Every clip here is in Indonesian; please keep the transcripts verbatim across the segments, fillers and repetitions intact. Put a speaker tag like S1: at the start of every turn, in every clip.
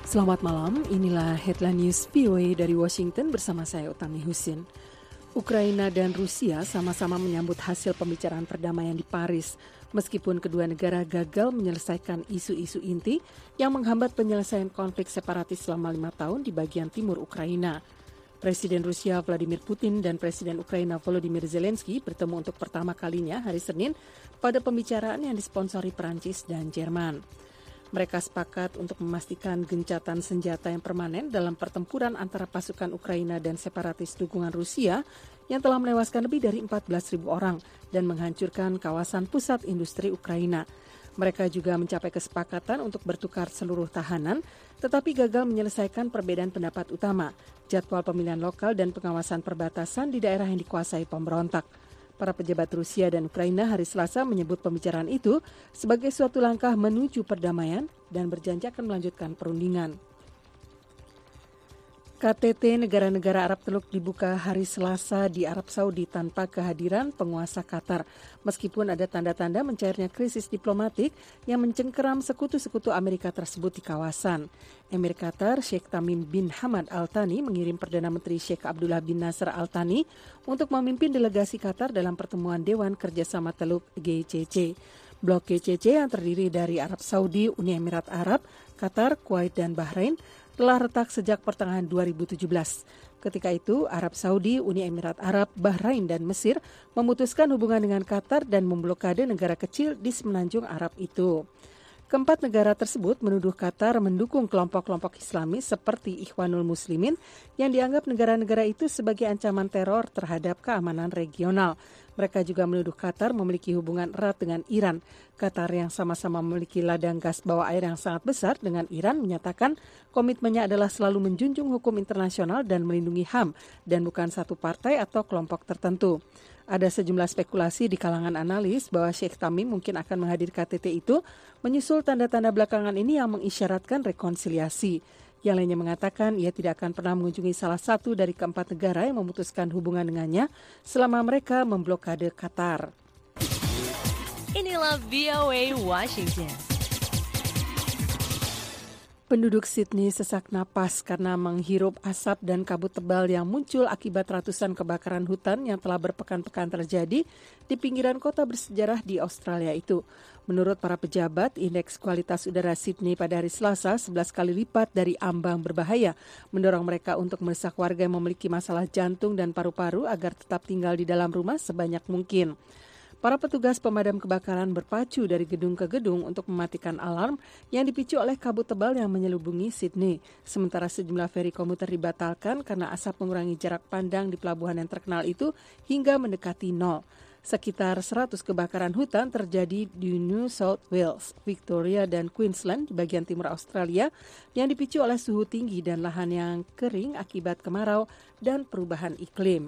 S1: Selamat malam, inilah Headline News V O A dari Washington bersama saya Utami Husin. Ukraina dan Rusia sama-sama menyambut hasil pembicaraan perdamaian di Paris, meskipun kedua negara gagal menyelesaikan isu-isu inti yang menghambat penyelesaian konflik separatis selama lima tahun di bagian timur Ukraina. Presiden Rusia Vladimir Putin dan Presiden Ukraina Volodymyr Zelensky bertemu untuk pertama kalinya hari Senin pada pembicaraan yang disponsori Perancis dan Jerman. Mereka sepakat untuk memastikan gencatan senjata yang permanen dalam pertempuran antara pasukan Ukraina dan separatis dukungan Rusia yang telah menewaskan lebih dari empat belas ribu orang dan menghancurkan kawasan pusat industri Ukraina. Mereka juga mencapai kesepakatan untuk bertukar seluruh tahanan, tetapi gagal menyelesaikan perbedaan pendapat utama, jadwal pemilihan lokal dan pengawasan perbatasan di daerah yang dikuasai pemberontak. Para pejabat Rusia dan Ukraina hari Selasa menyebut pembicaraan itu sebagai suatu langkah menuju perdamaian dan berjanji akan melanjutkan perundingan. K T T negara-negara Arab Teluk dibuka hari Selasa di Arab Saudi tanpa kehadiran penguasa Qatar, meskipun ada tanda-tanda mencairnya krisis diplomatik yang mencengkeram sekutu-sekutu Amerika tersebut di kawasan. Emir Qatar Sheikh Tamim bin Hamad Al Thani mengirim Perdana Menteri Sheikh Abdullah bin Nasser Al Thani untuk memimpin delegasi Qatar dalam pertemuan Dewan Kerjasama Teluk G C C. Blok G C C yang terdiri dari Arab Saudi, Uni Emirat Arab, Qatar, Kuwait, dan Bahrain telah retak sejak pertengahan dua ribu tujuh belas. Ketika itu, Arab Saudi, Uni Emirat Arab, Bahrain, dan Mesir memutuskan hubungan dengan Qatar dan memblokade negara kecil di semenanjung Arab itu. Keempat negara tersebut menuduh Qatar mendukung kelompok-kelompok Islamis seperti Ikhwanul Muslimin yang dianggap negara-negara itu sebagai ancaman teror terhadap keamanan regional. Mereka juga menuduh Qatar memiliki hubungan erat dengan Iran. Qatar yang sama-sama memiliki ladang gas bawah air yang sangat besar dengan Iran menyatakan komitmennya adalah selalu menjunjung hukum internasional dan melindungi H A M dan bukan satu partai atau kelompok tertentu. Ada sejumlah spekulasi di kalangan analis bahwa Sheikh Tamim mungkin akan menghadir K T T itu menyusul tanda-tanda belakangan ini yang mengisyaratkan rekonsiliasi. Yang lainnya mengatakan ia tidak akan pernah mengunjungi salah satu dari keempat negara yang memutuskan hubungan dengannya selama mereka memblokade Qatar.
S2: Inilah V O A Washington.
S1: Penduduk Sydney sesak napas karena menghirup asap dan kabut tebal yang muncul akibat ratusan kebakaran hutan yang telah berpekan-pekan terjadi di pinggiran kota bersejarah di Australia itu. Menurut para pejabat, indeks kualitas udara Sydney pada hari Selasa sebelas kali lipat dari ambang berbahaya, mendorong mereka untuk mendesak warga yang memiliki masalah jantung dan paru-paru agar tetap tinggal di dalam rumah sebanyak mungkin. Para petugas pemadam kebakaran berpacu dari gedung ke gedung untuk mematikan alarm yang dipicu oleh kabut tebal yang menyelubungi Sydney. Sementara sejumlah feri komuter dibatalkan karena asap mengurangi jarak pandang di pelabuhan yang terkenal itu hingga mendekati nol. Sekitar seratus kebakaran hutan terjadi di New South Wales, Victoria, dan Queensland di bagian timur Australia yang dipicu oleh suhu tinggi dan lahan yang kering akibat kemarau dan perubahan iklim.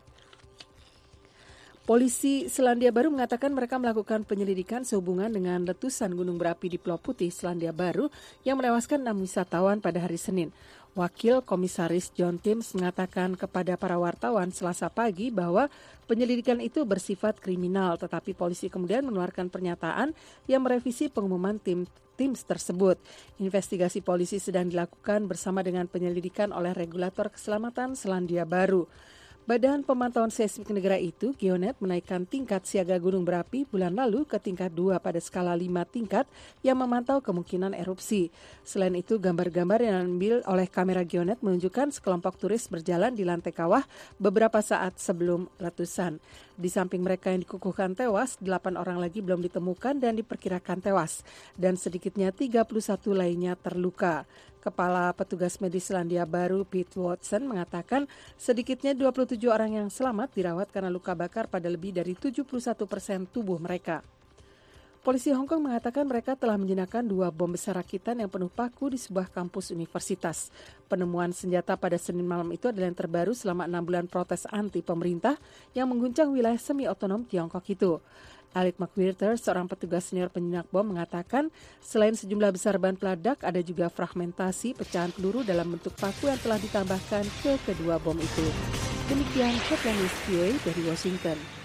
S1: Polisi Selandia Baru mengatakan mereka melakukan penyelidikan sehubungan dengan letusan gunung berapi di Pulau Putih, Selandia Baru yang menewaskan enam wisatawan pada hari Senin. Wakil Komisaris John Timms mengatakan kepada para wartawan Selasa pagi bahwa penyelidikan itu bersifat kriminal, tetapi polisi kemudian mengeluarkan pernyataan yang merevisi pengumuman tim Timms tersebut. Investigasi polisi sedang dilakukan bersama dengan penyelidikan oleh regulator keselamatan Selandia Baru. Badan Pemantauan Seismik Negara itu, Geonet, menaikkan tingkat siaga gunung berapi bulan lalu ke tingkat dua pada skala lima tingkat yang memantau kemungkinan erupsi. Selain itu, gambar-gambar yang diambil oleh kamera Geonet menunjukkan sekelompok turis berjalan di lantai kawah beberapa saat sebelum letusan. Di samping mereka yang dikukuhkan tewas, delapan orang lagi belum ditemukan dan diperkirakan tewas, dan sedikitnya tiga puluh satu lainnya terluka. Kepala Petugas Medis Selandia Baru Pete Watson mengatakan sedikitnya dua puluh tujuh orang yang selamat dirawat karena luka bakar pada lebih dari tujuh puluh satu persen tubuh mereka. Polisi Hong Kong mengatakan mereka telah menjinakkan dua bom besar rakitan yang penuh paku di sebuah kampus universitas. Penemuan senjata pada Senin malam itu adalah yang terbaru selama enam bulan protes anti pemerintah yang mengguncang wilayah semi-otonom Tiongkok itu. Alec McWhirter, seorang petugas senior penjinak bom, mengatakan selain sejumlah besar bahan peledak, ada juga fragmentasi pecahan peluru dalam bentuk paku yang telah ditambahkan ke kedua bom itu. Demikian Headline News V O A dari Washington.